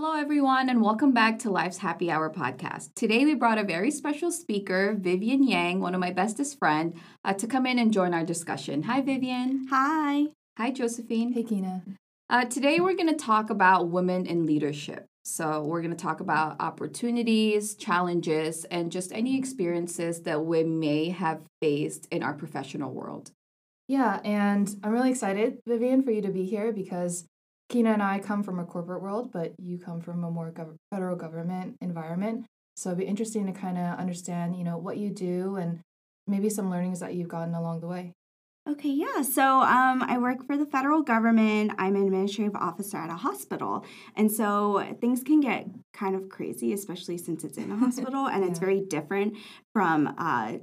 Hello, everyone, and welcome back to Life's Happy Hour podcast. Today, we brought a very special speaker, Vivian Yang, one of my bestest friend, to come in and join our discussion. Hi, Vivian. Hi. Hi, Josephine. Hey, Kina. Today, we're going to talk about women in leadership. So we're going to talk about opportunities, challenges, and just any experiences that we may have faced in our professional world. Yeah, and I'm really excited, Vivian, for you to be here because Kina and I come from a corporate world, but you come from a more federal government environment. So it'd be interesting to kind of understand, what you do and maybe some learnings that you've gotten along the way. Okay, yeah. So I work for the federal government. I'm an administrative officer at a hospital. And so things can get kind of crazy, especially since it's in a hospital. And it's very different from other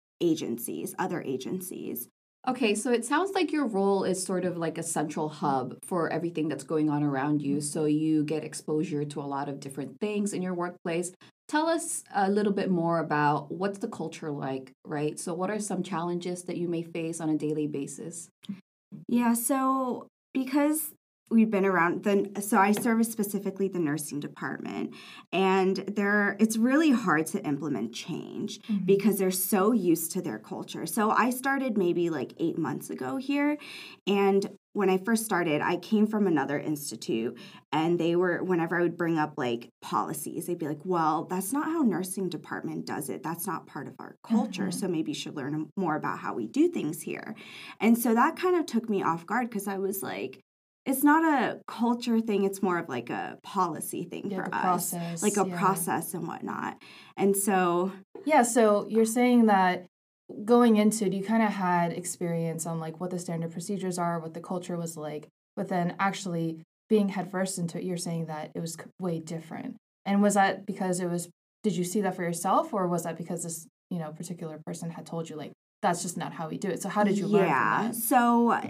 agencies. Okay, so it sounds like your role is sort of like a central hub for everything that's going on around you. So you get exposure to a lot of different things in your workplace. Tell us a little bit more about what's the culture like, right? So what are some challenges that you may face on a daily basis? Yeah, so because we've been around so I service specifically the nursing department, and it's really hard to implement change because they're so used to their culture. So I started maybe like 8 months ago here, and when I first started, I came from another institute, and whenever I would bring up like policies, they'd be like, well, that's not how nursing department does it. That's not part of our culture. So maybe you should learn more about how we do things here. And so that kind of took me off guard because I was like, it's not a culture thing. It's more of like a policy thing for us, like a process and whatnot. And so, so you're saying that going into it, you kind of had experience on like what the standard procedures are, what the culture was like, but then actually being headfirst into it, you're saying that it was way different. And was that because did you see that for yourself, or was that because this, particular person had told you like, that's just not how we do it? So how did you learn from that? So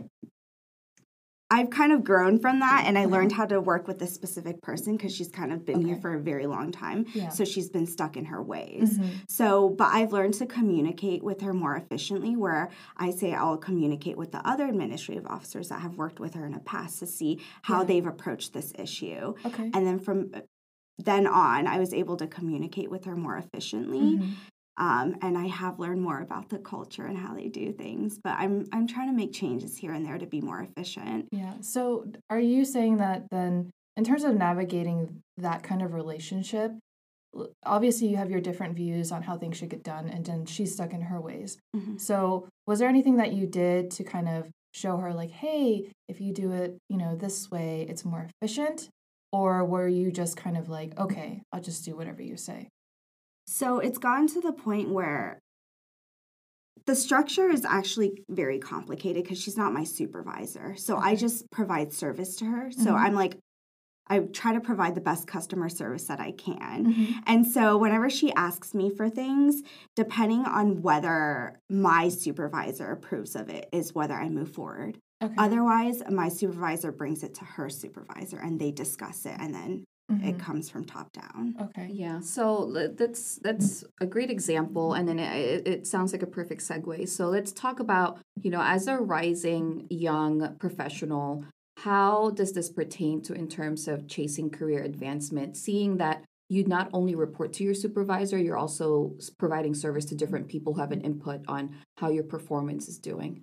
I've kind of grown from that, and I learned how to work with this specific person because she's kind of been here for a very long time. Yeah. So she's been stuck in her ways. But I've learned to communicate with her more efficiently, where I say I'll communicate with the other administrative officers that have worked with her in the past to see how they've approached this issue. Okay. And then from then on, I was able to communicate with her more efficiently. And I have learned more about the culture and how they do things, but I'm trying to make changes here and there to be more efficient. Yeah. So are you saying that then, in terms of navigating that kind of relationship, obviously you have your different views on how things should get done, and then she's stuck in her ways. So was there anything that you did to kind of show her like, hey, if you do it, this way, it's more efficient? Or were you just kind of like, okay, I'll just do whatever you say? So it's gotten to the point where the structure is actually very complicated because she's not my supervisor. So I just provide service to her. So I'm like, I try to provide the best customer service that I can. And so whenever she asks me for things, depending on whether my supervisor approves of it is whether I move forward. Otherwise, my supervisor brings it to her supervisor and they discuss it, and then it comes from top down. Okay. Yeah. So that's a great example, and then it sounds like a perfect segue. So let's talk about, as a rising young professional, how does this pertain to in terms of chasing career advancement, seeing that you not only report to your supervisor, you're also providing service to different people who have an input on how your performance is doing?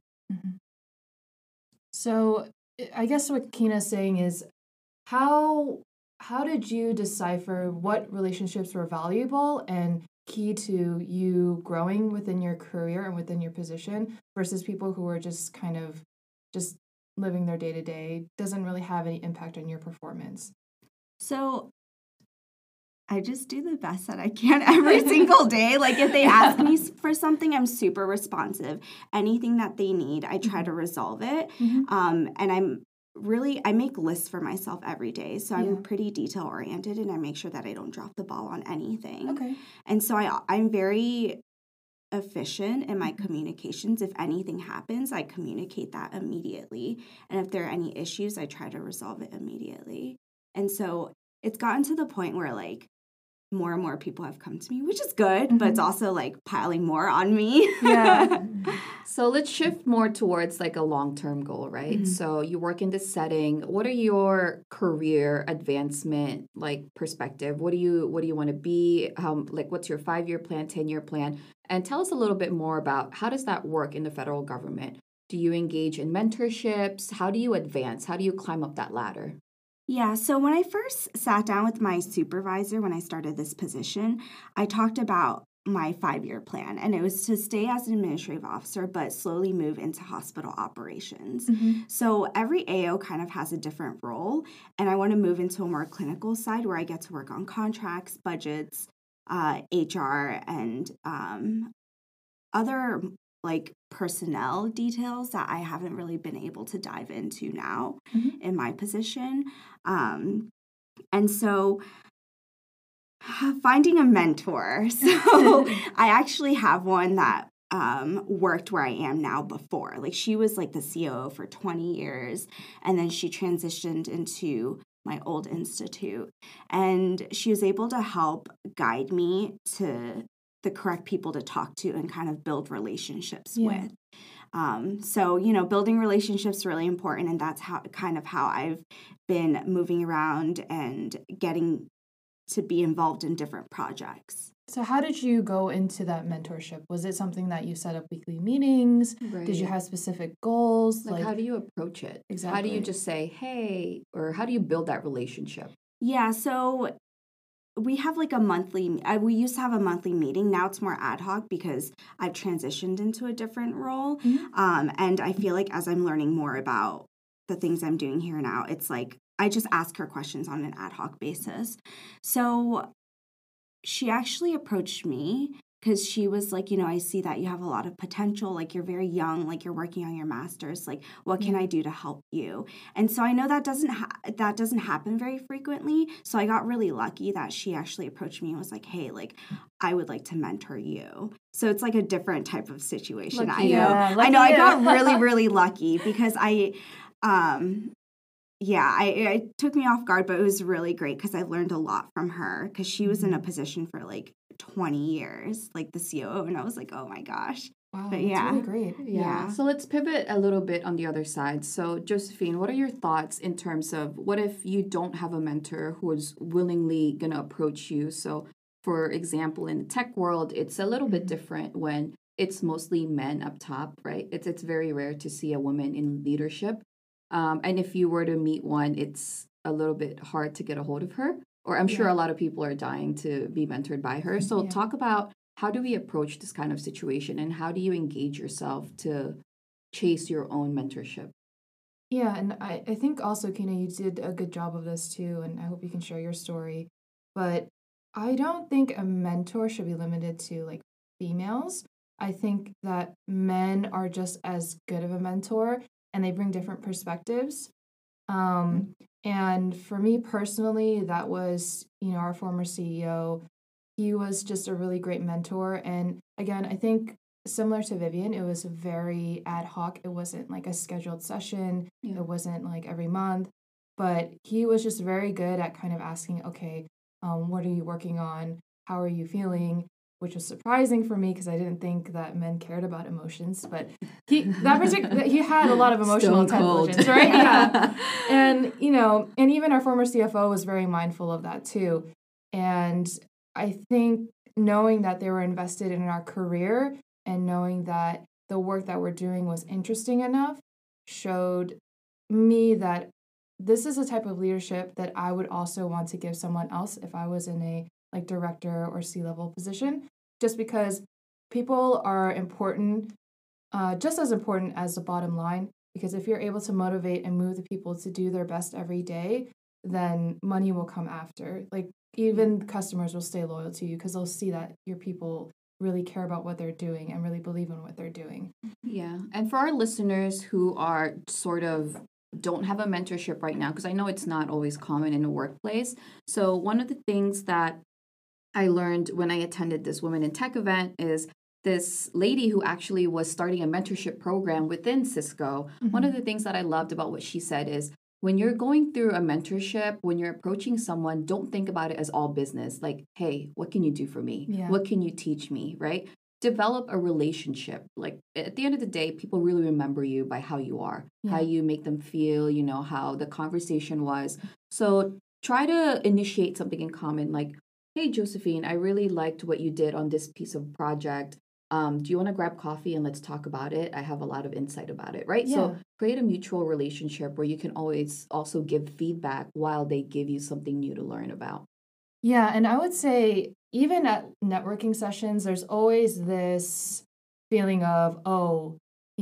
So I guess what Kina's saying is, how did you decipher what relationships were valuable and key to you growing within your career and within your position versus people who were just kind of just living their day-to-day, doesn't really have any impact on your performance? So I just do the best that I can every single day. Like if they ask me for something, I'm super responsive. Anything that they need, I try to resolve it. And I make lists for myself every day. So I'm pretty detail oriented, and I make sure that I don't drop the ball on anything. Okay. And so I'm very efficient in my communications. If anything happens, I communicate that immediately. And if there are any issues, I try to resolve it immediately. And so it's gotten to the point where like more and more people have come to me, which is good, but it's also like piling more on me. So let's shift more towards like a long-term goal, right? So you work in this setting. What are your career advancement like perspective? What do you want to be? Like what's your 5-year plan, 10-year plan? And tell us a little bit more about how does that work in the federal government? Do you engage in mentorships? How do you advance? How do you climb up that ladder? Yeah, so when I first sat down with my supervisor when I started this position, I talked about my 5-year plan, and it was to stay as an administrative officer but slowly move into hospital operations. So every AO kind of has a different role, and I want to move into a more clinical side where I get to work on contracts, budgets, HR, and other like personnel details that I haven't really been able to dive into now in my position. And so finding a mentor. So I actually have one that worked where I am now before. Like she was like the COO for 20 years, and then she transitioned into my old institute. And she was able to help guide me to the correct people to talk to and kind of build relationships with. So, building relationships is really important, and that's how I've been moving around and getting to be involved in different projects. So how did you go into that mentorship? Was it something that you set up weekly meetings? Right. Did you have specific goals? Like how do you approach it? Exactly. How do you just say, hey, or how do you build that relationship? Yeah, so we have like we used to have a monthly meeting. Now it's more ad hoc because I've transitioned into a different role. And I feel like as I'm learning more about the things I'm doing here now, it's like I just ask her questions on an ad hoc basis. So she actually approached me because she was like, I see that you have a lot of potential. Like you're very young, like you're working on your master's. Like, what can I do to help you? And so I know that doesn't happen very frequently. So I got really lucky that she actually approached me and was like, hey, like I would like to mentor you. So it's like a different type of situation. Lucky I got really, really lucky because it took me off guard, but it was really great because I learned a lot from her because she was in a position for like 20 years, like the COO, and I was like, oh my gosh. Wow, but that's really great. Yeah. So let's pivot a little bit on the other side. So Josephine, what are your thoughts in terms of what if you don't have a mentor who is willingly going to approach you? So for example, in the tech world, it's a little bit different when it's mostly men up top, right? It's very rare to see a woman in leadership. And if you were to meet one, it's a little bit hard to get a hold of her. Or I'm sure a lot of people are dying to be mentored by her. So talk about how do we approach this kind of situation and how do you engage yourself to chase your own mentorship? Yeah, and I think also, Kina, you did a good job of this too, and I hope you can share your story. But I don't think a mentor should be limited to like females. I think that men are just as good of a mentor and they bring different perspectives. And for me personally, that was, our former CEO. He was just a really great mentor. And again, I think similar to Vivian, it was very ad hoc. It wasn't like a scheduled session. It wasn't like every month. But he was just very good at kind of asking, okay, what are you working on? How are you feeling? Which was surprising for me because I didn't think that men cared about emotions, but he had a lot of emotional intelligence, right? Yeah, and and even our former CFO was very mindful of that too. And I think knowing that they were invested in our career and knowing that the work that we're doing was interesting enough showed me that this is a type of leadership that I would also want to give someone else if I was in a like director or C-level position, just because people are important, just as important as the bottom line, because if you're able to motivate and move the people to do their best every day, then money will come after. Like even customers will stay loyal to you because they'll see that your people really care about what they're doing and really believe in what they're doing. Yeah. And for our listeners who are sort of don't have a mentorship right now, because I know it's not always common in the workplace. So one of the things that I learned when I attended this Women in Tech event is this lady who actually was starting a mentorship program within Cisco. One of the things that I loved about what she said is when you're going through a mentorship, when you're approaching someone, don't think about it as all business. Like, hey, what can you do for me? Yeah. What can you teach me, right? develop a relationship. Like at the end of the day, people really remember you by how you are, how you make them feel, how the conversation was. So try to initiate something in common, like, hey, Josephine, I really liked what you did on this piece of project. Do you want to grab coffee and let's talk about it? I have a lot of insight about it, right? So create a mutual relationship where you can always also give feedback while they give you something new to learn about. Yeah, and I would say even at networking sessions, there's always this feeling of, oh,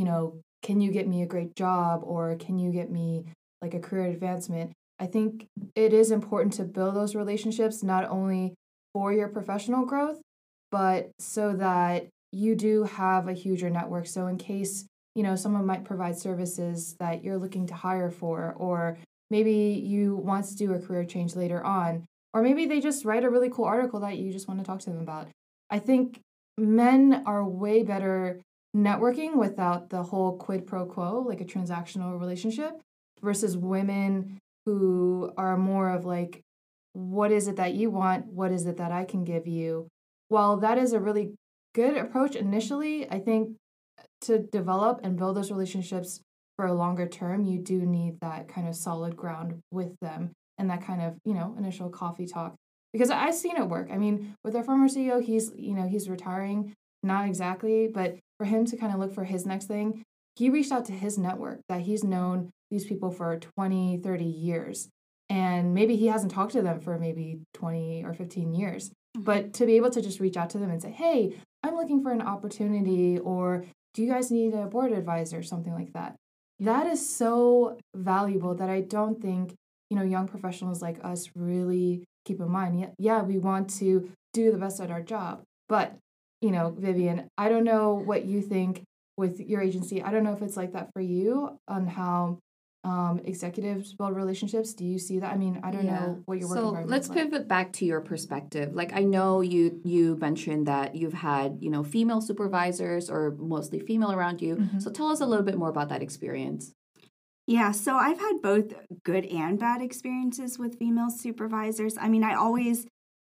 can you get me a great job, or can you get me like a career advancement? I think it is important to build those relationships not only for your professional growth, but so that you do have a huger network. So in case, someone might provide services that you're looking to hire for, or maybe you want to do a career change later on, or maybe they just write a really cool article that you just want to talk to them about. I think men are way better networking without the whole quid pro quo, like a transactional relationship, versus women who are more of like, what is it that you want? What is it that I can give you? While that is a really good approach initially, I think to develop and build those relationships for a longer term, you do need that kind of solid ground with them and that kind of, initial coffee talk. Because I've seen it work. I mean, with our former CEO, he's retiring, not exactly, but for him to kind of look for his next thing, he reached out to his network that he's known these people for 20, 30 years. And maybe he hasn't talked to them for maybe 20 or 15 years. But to be able to just reach out to them and say, hey, I'm looking for an opportunity, or do you guys need a board advisor, something like that? That is so valuable that I don't think, young professionals like us really keep in mind. Yeah, we want to do the best at our job. But, Vivian, I don't know what you think with your agency. I don't know if it's like that for you on how executives build relationships. Do you see that? I mean, I don't know what your work environment is like. So let's pivot back to your perspective. Like, I know you mentioned that you've had, female supervisors or mostly female around you. Mm-hmm. So tell us a little bit more about that experience. Yeah, so I've had both good and bad experiences with female supervisors. I mean, I always,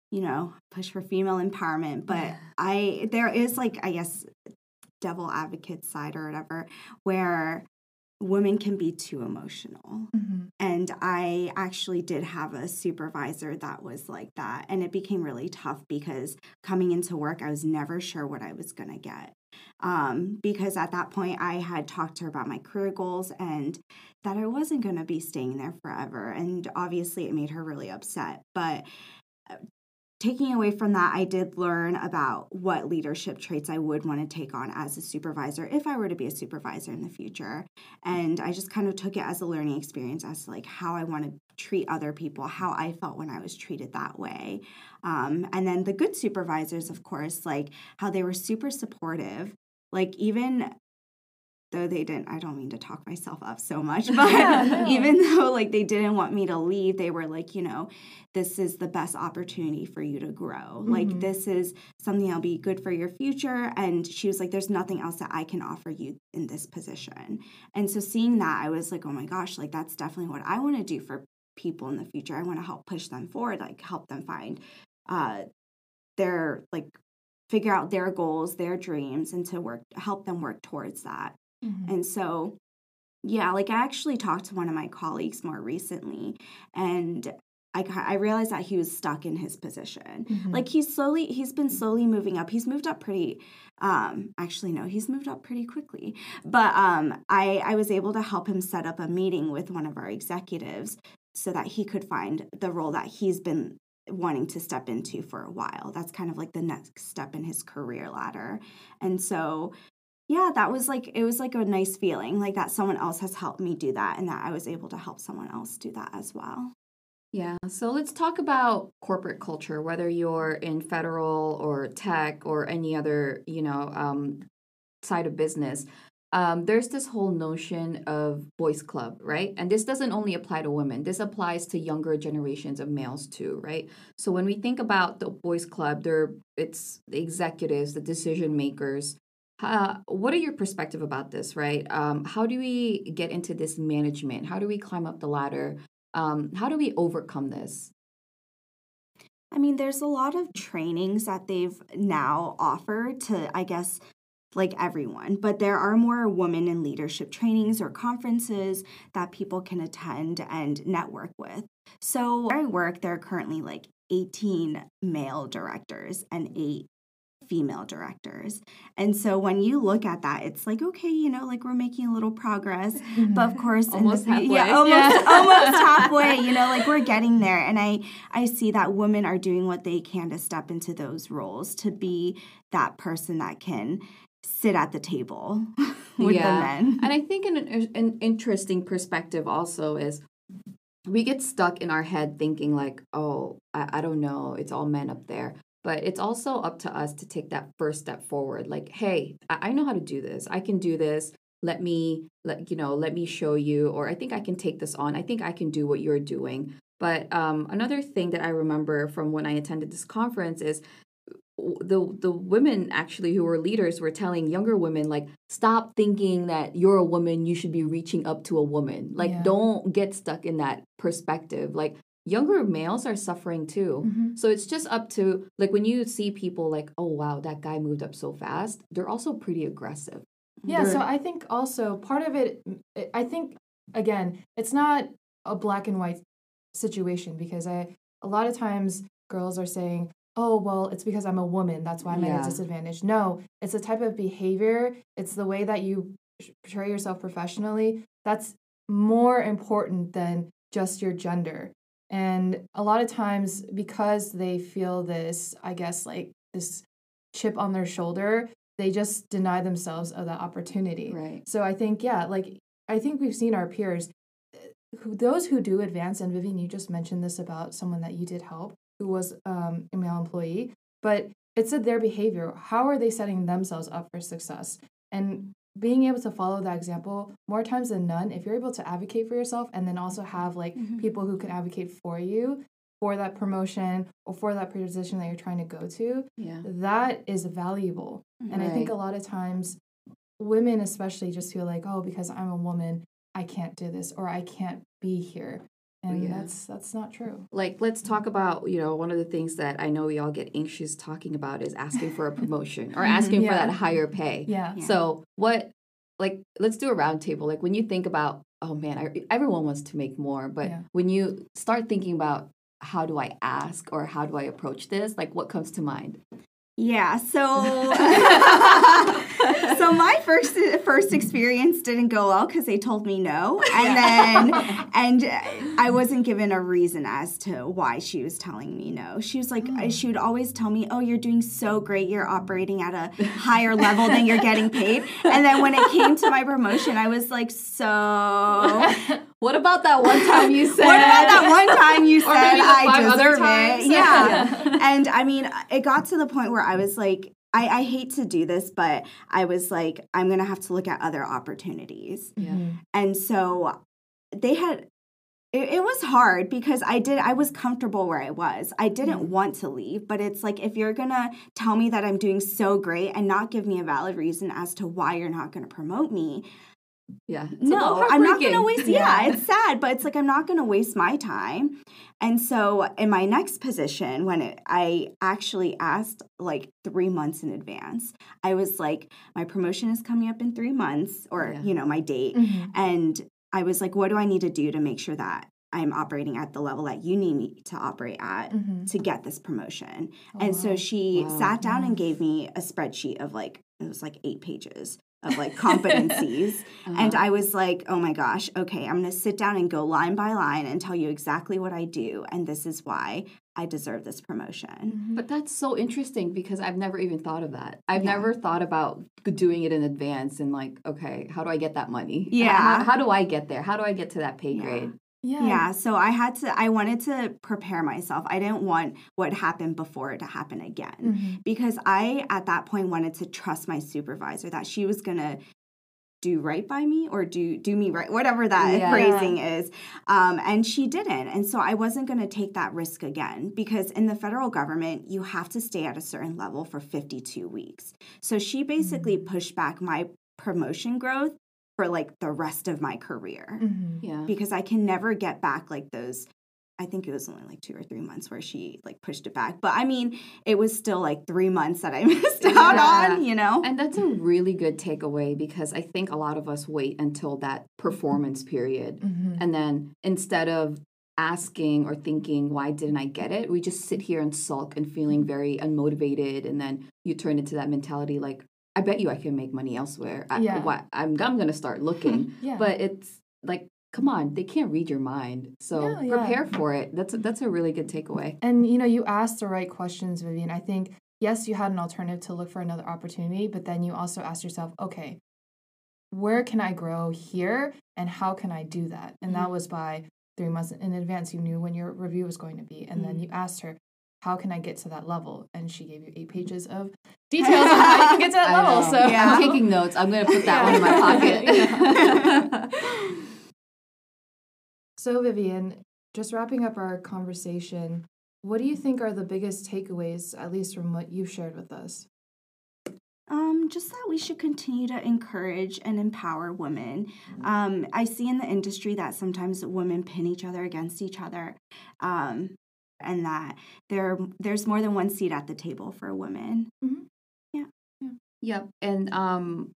push for female empowerment, but there is like, I guess, devil advocate side or whatever, where women can be too emotional. Mm-hmm. And I actually did have a supervisor that was like that. And it became really tough because coming into work, I was never sure what I was going to get. Because at that point, I had talked to her about my career goals and that I wasn't going to be staying there forever. And obviously, it made her really upset. But taking away from that, I did learn about what leadership traits I would want to take on as a supervisor if I were to be a supervisor in the future. And I just kind of took it as a learning experience as to like how I want to treat other people, how I felt when I was treated that way. And then the good supervisors, of course, like how they were super supportive, like even though they didn't, I don't mean to talk myself up so much, but even though like they didn't want me to leave, they were like, this is the best opportunity for you to grow. Mm-hmm. Like, this is something that'll be good for your future. And she was like, there's nothing else that I can offer you in this position. And so seeing that, I was like, oh my gosh, like that's definitely what I want to do for people in the future. I want to help push them forward, like help them find figure out their goals, their dreams, and to help them work towards that. Mm-hmm. And so, yeah, like I actually talked to one of my colleagues more recently, and I realized that he was stuck in his position. Mm-hmm. Like he's been slowly moving up. He's moved up pretty, he's moved up pretty quickly. But I was able to help him set up a meeting with one of our executives so that he could find the role that he's been wanting to step into for a while. That's kind of like the next step in his career ladder. And so, yeah, it was like a nice feeling, like that someone else has helped me do that and that I was able to help someone else do that as well. Yeah, so let's talk about corporate culture, whether you're in federal or tech or any other, side of business. There's this whole notion of boys club, right? And this doesn't only apply to women. This applies to younger generations of males too, right? So when we think about the boys club, it's the executives, the decision makers. What are your perspective about this, right? How do we get into this management? How do we climb up the ladder? How do we overcome this? I mean, there's a lot of trainings that they've now offered to, I guess, like everyone, but there are more women in leadership trainings or conferences that people can attend and network with. So where I work, there are currently like 18 male directors and 8 female directors. And so when you look at that, it's like, okay, you know, like we're making a little progress, but of course, almost halfway. Almost halfway, you know, like we're getting there. And I see that women are doing what they can to step into those roles, to be that person that can sit at the table with the men. And I think an interesting perspective also is we get stuck in our head thinking like, oh, I don't know, it's all men up there. But it's also up to us to take that first step forward. Like, hey, I know how to do this. I can do this. Let me show you, or I think I can take this on. I think I can do what you're doing. But another thing that I remember from when I attended this conference is the women actually who were leaders were telling younger women, like, stop thinking that you're a woman, you should be reaching up to a woman. Like, don't get stuck in that perspective. Like, younger males are suffering too. Mm-hmm. So it's just up to, like, when you see people like, oh, wow, that guy moved up so fast, they're also pretty aggressive. Yeah, so I think also part of it, I think, again, it's not a black and white situation, because a lot of times girls are saying, oh, well, it's because I'm a woman, that's why I'm at a disadvantage. No, it's a type of behavior. It's the way that you portray yourself professionally. That's more important than just your gender. And a lot of times, because they feel this, I guess, like this chip on their shoulder, they just deny themselves of that opportunity. Right. So I think, I think we've seen our peers, those who do advance, and Vivian, you just mentioned this about someone that you did help who was a male employee, but it's their behavior. How are they setting themselves up for success? And being able to follow that example more times than none, if you're able to advocate for yourself and then also have like people who can advocate for you for that promotion or for that position that you're trying to go to, that is valuable. And I think a lot of times women especially just feel like, oh, because I'm a woman, I can't do this, or I can't be here. And that's not true. Like, let's talk about, one of the things that I know we all get anxious talking about is asking for a promotion or asking for that higher pay. Yeah. So let's do a round table. Like, when you think about, oh man, everyone wants to make more, but when you start thinking about how do I ask or how do I approach this, like, what comes to mind? Yeah, so so my first experience didn't go well because they told me no, and I wasn't given a reason as to why she was telling me no. She was like, she would always tell me, "Oh, you're doing so great. You're operating at a higher level than you're getting paid." And then when it came to my promotion, I was like, "So." What about that one time you said? What about that one time you said I deserve it? Yeah. And I mean, it got to the point where I was like, I hate to do this, but I was like, I'm going to have to look at other opportunities. Yeah. And so they had, it was hard because I was comfortable where I was. I didn't want to leave, but it's like, if you're going to tell me that I'm doing so great and not give me a valid reason as to why you're not going to promote me, no, I'm not going to waste. Yeah, it's sad, but it's like I'm not going to waste my time. And so in my next position, when I actually asked like 3 months in advance, I was like, my promotion is coming up in 3 months, or my date, and I was like, what do I need to do to make sure that I'm operating at the level that you need me to operate at to get this promotion? So she sat down and gave me a spreadsheet of it was like 8 pages of like competencies. And I was like, oh my gosh, okay, I'm going to sit down and go line by line and tell you exactly what I do. And this is why I deserve this promotion. But that's so interesting because I've never even thought of that. I've never thought about doing it in advance and like, okay, how do I get that money? Yeah. How do I get there? How do I get to that pay grade? Yeah, so I wanted to prepare myself. I didn't want what happened before to happen again because I, at that point, wanted to trust my supervisor that she was going to do right by me or do me right, whatever that phrasing is. And she didn't. And so I wasn't going to take that risk again because in the federal government, you have to stay at a certain level for 52 weeks. So she basically pushed back my promotion growth for like the rest of my career. Yeah. Because I can never get back like those I think it was only like 2 or 3 months where she like pushed it back. But I mean, it was still like 3 months that I missed out on, you know? And that's a really good takeaway because I think a lot of us wait until that performance period. And then instead of asking or thinking, why didn't I get it? We just sit here and sulk and feeling very unmotivated. And then you turn into that mentality like, I bet you I can make money elsewhere. I'm going to start looking. But it's like, come on, they can't read your mind. So prepare for it. That's a really good takeaway. And, you know, you asked the right questions, Vivian. I think, yes, you had an alternative to look for another opportunity, but then you also asked yourself, okay, where can I grow here and how can I do that? And that was by 3 months in advance. You knew when your review was going to be. And then you asked her, how can I get to that level? And she gave you 8 pages of details on how you can get to that level. So I'm taking notes. I'm going to put that one in my pocket. So, Vivian, just wrapping up our conversation, what do you think are the biggest takeaways, at least from what you've shared with us? Just that we should continue to encourage and empower women. I see in the industry that sometimes women pin each other against each other, and that there's more than one seat at the table for women. Yep. And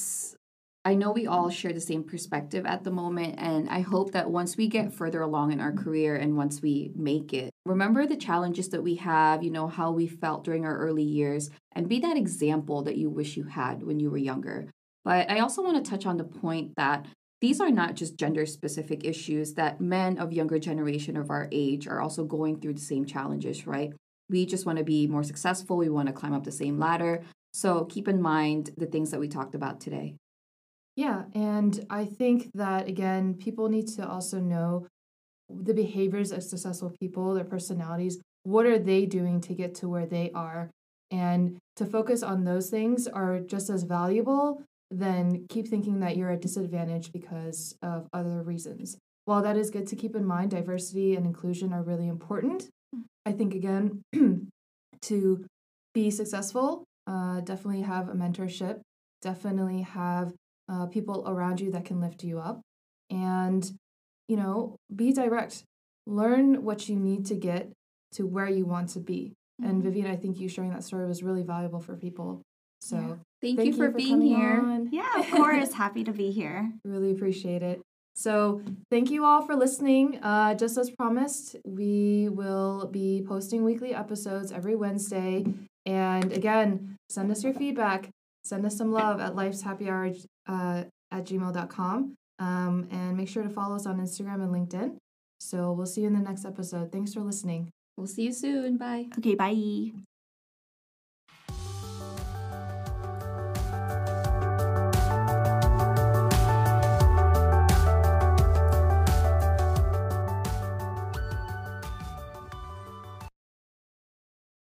I know we all share the same perspective at the moment, and I hope that once we get further along in our career and once we make it, remember the challenges that we have, you know, how we felt during our early years, and be that example that you wish you had when you were younger. But I also want to touch on the point that these are not just gender-specific issues, that men of younger generation of our age are also going through the same challenges, right? We just want to be more successful. We want to climb up the same ladder. So keep in mind the things that we talked about today. Yeah, and I think that, again, people need to also know the behaviors of successful people, their personalities. What are they doing to get to where they are? And to focus on those things are just as valuable than keep thinking that you're at disadvantage because of other reasons. While that is good to keep in mind, diversity and inclusion are really important. I think, again, to be successful, definitely have a mentorship, definitely have people around you that can lift you up, and, you know, be direct. Learn what you need to get to where you want to be. And Vivian, I think you sharing that story was really valuable for people. So thank you for being here. On. Yeah, of course. Happy to be here. Really appreciate it. So thank you all for listening. Just as promised, we will be posting weekly episodes every Wednesday. And again, send us your feedback. Send us some love at lifeshappyhour at gmail.com. And make sure to follow us on Instagram and LinkedIn. So we'll see you in the next episode. Thanks for listening. We'll see you soon. Bye. Okay, bye.